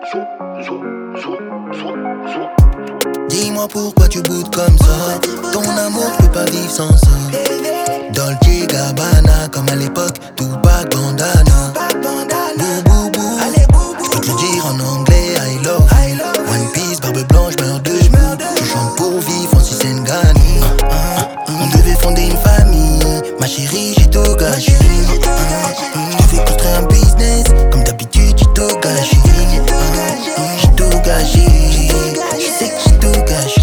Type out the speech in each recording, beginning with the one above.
Dis-moi pourquoi tu boudes comme ça. Ton amour, je peux pas vivre sans ça. Dolce Gabbana, comme à l'époque, Tupac Bandana. Bou bou bou, je peux te le dire en anglais, I love you. One Piece, barbe blanche, meurs de genoux. Je chante pour vivre, Francis Ngannou. On devait fonder une famille, ma chérie, j'ai tout gâché. Je devais construire un business, comme d'habitude, j'ai tout gâché. J'ai tout gâché, je sais que j'ai tout gâché.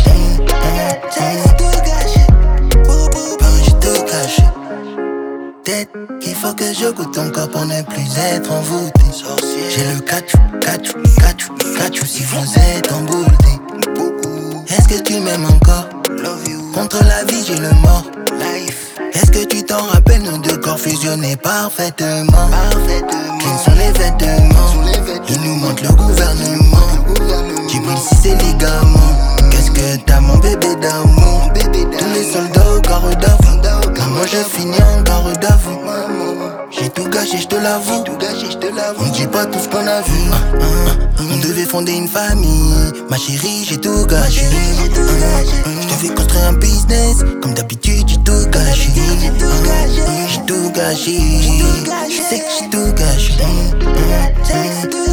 J'ai tout gâché. Peut-être qu'il faut que je goûte ton corps pour ne plus être envoûté. J'ai le cachou si vous êtes embouté. Est-ce que tu m'aimes encore? Contre la vie j'ai le mort. Est-ce que tu t'en rappelles, nos deux corps fusionnés parfaitement? Clean sont les vêtements, il nous montre le gouvernement. Djibril si c'est ligaments. Qu'est-ce que t'as mon bébé d'amour? Tous les soldats au carreau d'avant. Moi je finis en garde d'avant. J'ai tout gâché, je te l'avoue. On dit pas tout ce qu'on a vu. On devait fonder une famille, ma chérie, j'ai tout gâché. Je devais construire un business, comme d'habitude, j'ai tout gâché. J'ai tout gâché, je sais que j'ai tout gâché.